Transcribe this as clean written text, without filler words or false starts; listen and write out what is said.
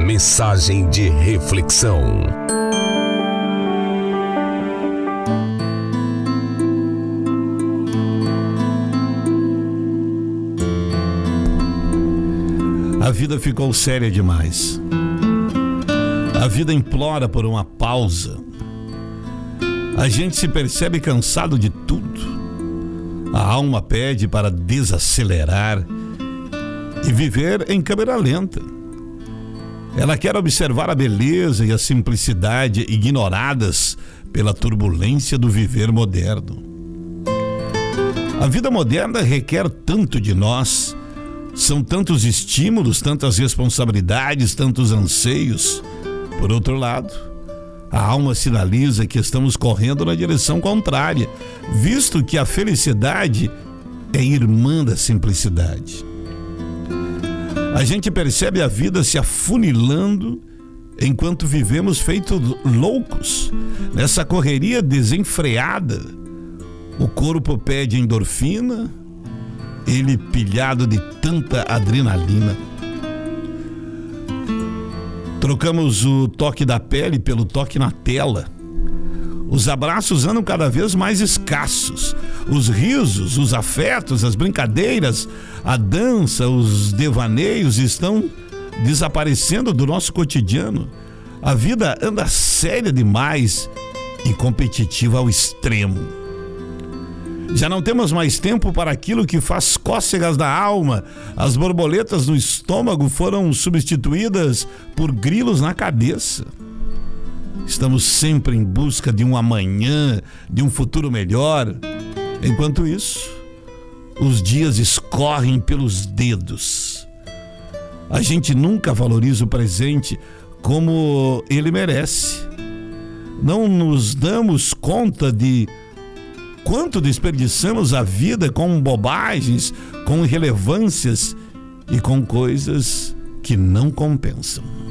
Mensagem de reflexão. A vida ficou séria demais. A vida implora por uma pausa. A gente se percebe cansado de tudo. A alma pede para desacelerar e viver em câmera lenta. Ela quer observar a beleza e a simplicidade ignoradas pela turbulência do viver moderno. A vida moderna requer tanto de nós. São tantos estímulos, tantas responsabilidades, tantos anseios. Por outro lado, a alma sinaliza que estamos correndo na direção contrária, visto que a felicidade é irmã da simplicidade. A gente percebe a vida se afunilando enquanto vivemos feitos loucos, nessa correria desenfreada. O corpo pede endorfina, ele pilhado de tanta adrenalina. Trocamos o toque da pele pelo toque na tela. Os abraços andam cada vez mais escassos. Os risos, os afetos, as brincadeiras, a dança, os devaneios estão desaparecendo do nosso cotidiano. A vida anda séria demais e competitiva ao extremo. Já não temos mais tempo para aquilo que faz cócegas na alma. As borboletas no estômago foram substituídas por grilos na cabeça. Estamos sempre em busca de um amanhã, de um futuro melhor. Enquanto isso, os dias escorrem pelos dedos. A gente nunca valoriza o presente como ele merece. Não nos damos conta de quanto desperdiçamos a vida com bobagens, com irrelevâncias e com coisas que não compensam.